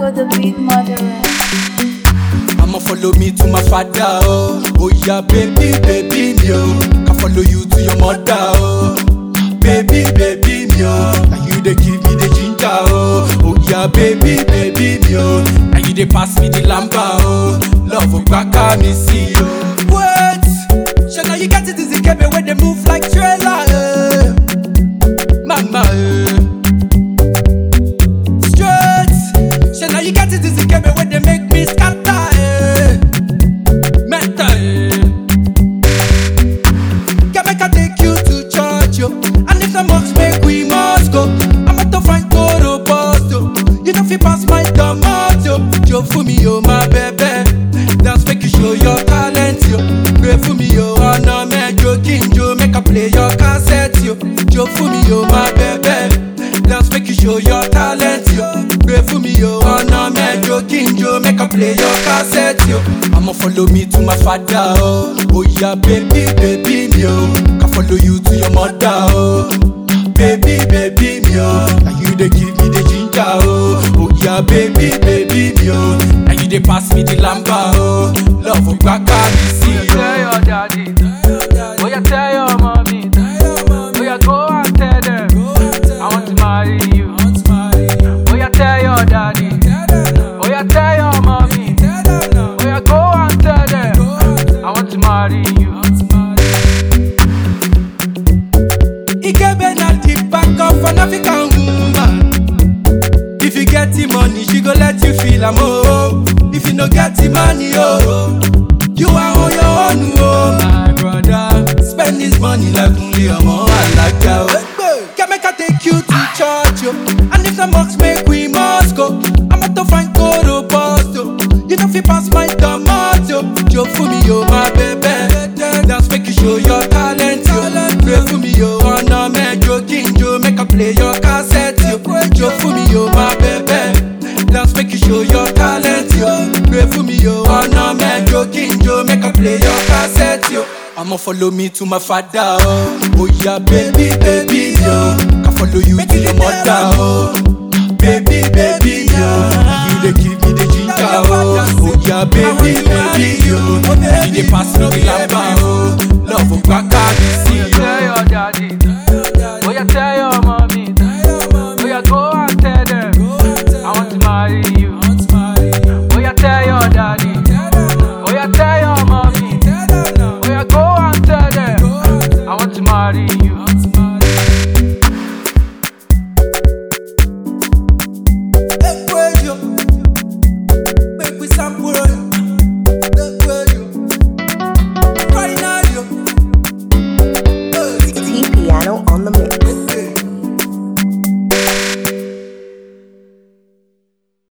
Drago the Big Murderer. I'ma follow me to my father, oh. Oh yeah, baby, baby, me, oh. Can follow you to your mother, oh. Baby, baby, me, oh. Now you dey give me the ginger, oh. Oh yeah, baby, baby, me, oh. Now you dey pass me the lamba, oh. Love of Baka, me see, oh. Wait, so now you got it, easy, kebe, where they move like trailer, mama, straight, so now you got it, easy, kebe, where they make me scatter. Pass my tomato, Joe for me, oh my baby. Dance make you show your talent, yo. Pray for me, oh, no man, Joe King, Joe make a play your cassette, yo. Joe for me, oh my baby. Dance make you show your talent, yo. Pray for me, oh, no man, Joe King, Joe make a play your cassette, yo. I'ma follow me to my father, oh. Oh yeah, baby, baby, me, oh. Can follow you to your mother, oh. Baby, baby, me, oh. Now you dey give me the ginger, oh. Oh yeah, baby, baby, me, oh. Now you dey pass me the lamba, oh. Love of Baka, me see, Tell your daddy, oh yeah, tell your mommy, oh yeah, go and tell them, I want to marry you. Oh yeah, tell your daddy, oh yeah, tell your mommy, oh yeah, go and tell them, I want to marry you. Ikebe na the back of an African woman. If you get the money, she go let you feel am, oh. If you no get the money, oh, you are on your own, oh. My brother, spend this money like only a more like ya, oh. Can make I take you to church, oh. And if the mocks make we must go. I'm out to find Koro Post, oh. You know if you pass my tomato, Joe for me, oh my baby. Dance make you show your talent, yo. Pray for me, oh, no man, Joe King, Joe make a play your cassette, yo. Joe for me, oh my baby. Dance make you show your talent, yo. Pray for me, oh, no man, Joe King, Joe make a play your cassette, yo. I'ma follow me to my father, oh. Oh yeah, baby, baby, yo. Can follow you to your mother, oh. Baby, baby, yo. You dey give me the ginger, oh. Oh yeah, baby.